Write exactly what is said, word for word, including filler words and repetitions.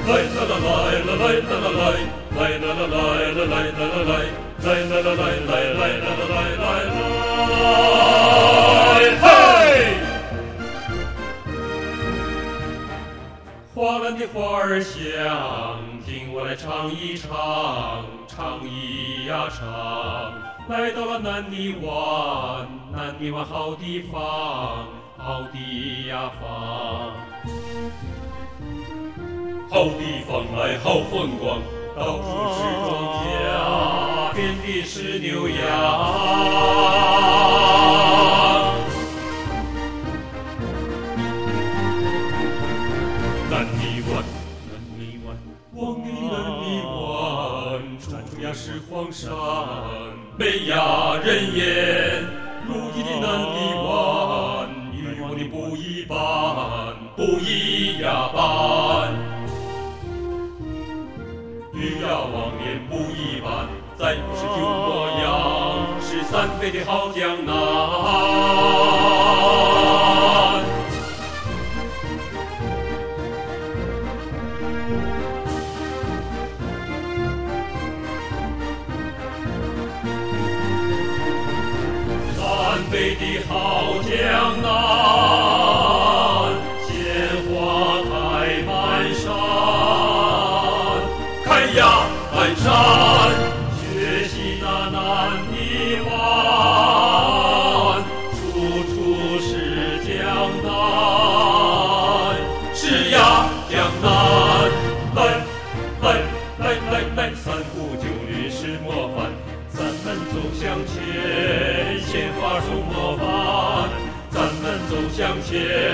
花篮的花儿香，听我来唱一唱，唱一呀唱。来到了南泥湾，南泥湾好地方，好地呀方。好地方来好风光，到处是庄稼，遍地是牛羊。南泥湾，南泥湾，望眼里南泥湾，处处呀是黄山，美呀人烟，如意的南泥湾，与我的不一般，不一呀般。鱼呀往年不一般，再不是旧模样，是三倍的好江南。三倍的好江南，鲜花开满山。看呀，满山学习那南泥湾，处处是江南，是呀江南。来来来来来，三五九律是模范，咱们走向前，鲜花送模范，咱们走向前。